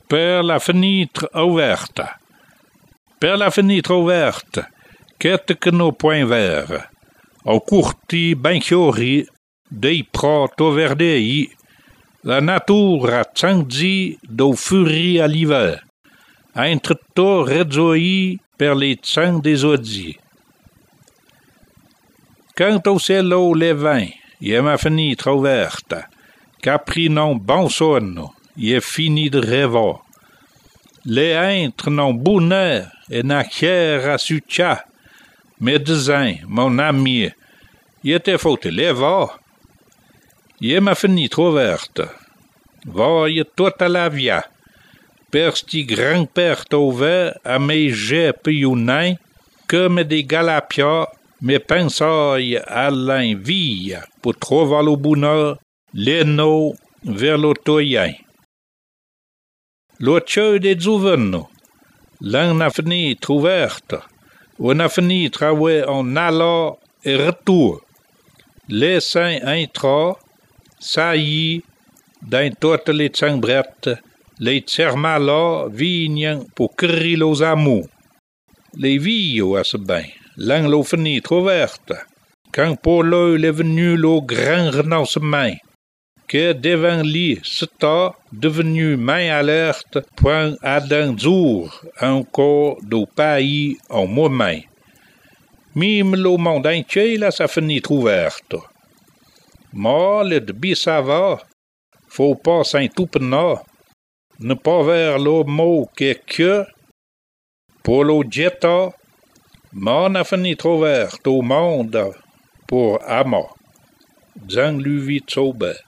Per la fenêtre ouverte. Per la fenêtre ouverte, quelques nos points verts, au courti ben chiori, dei prato verdei, la natura tangdi do furie à l'hiver, entre to rezzoi per les tsang des odi. Quant au cielo les vins, y est ma fenêtre ouverte, capri non bon sonno, y est fini de rêver. Les entre non bonheur et na chière à sucha, médecin, mon ami, y était faut te lever. Y est ma fenêtre ouverte, voyez toute la via, per sti grand-père ouvert à mes jets piounins, comme des galapia, mes pensailles à l'invie pour trouver le bonheur, les nos vers l'autoyen. L'autre des souvenirs, l'un na fenêtre ouverte, ou na fenêtre en allant et retour. Les saints intra, ça y dans toutes les tsangrettes, les thermala vignent pour crier los amours. Les vieux à ce bain, l'un la fenêtre ouverte, quand pour l'œil est venu le grand renoncement, que devant lui c'était devenu main alerte, point à d'un jour encore du pays en moment. Même le monde entier là sa fenêtre ouverte. Mais le débit ça va, faut pas s'en touper, ne pas vers le mot que, pour le jetta, mais la fenêtre ouverte au monde pour Ama. Zang lui vite sauber.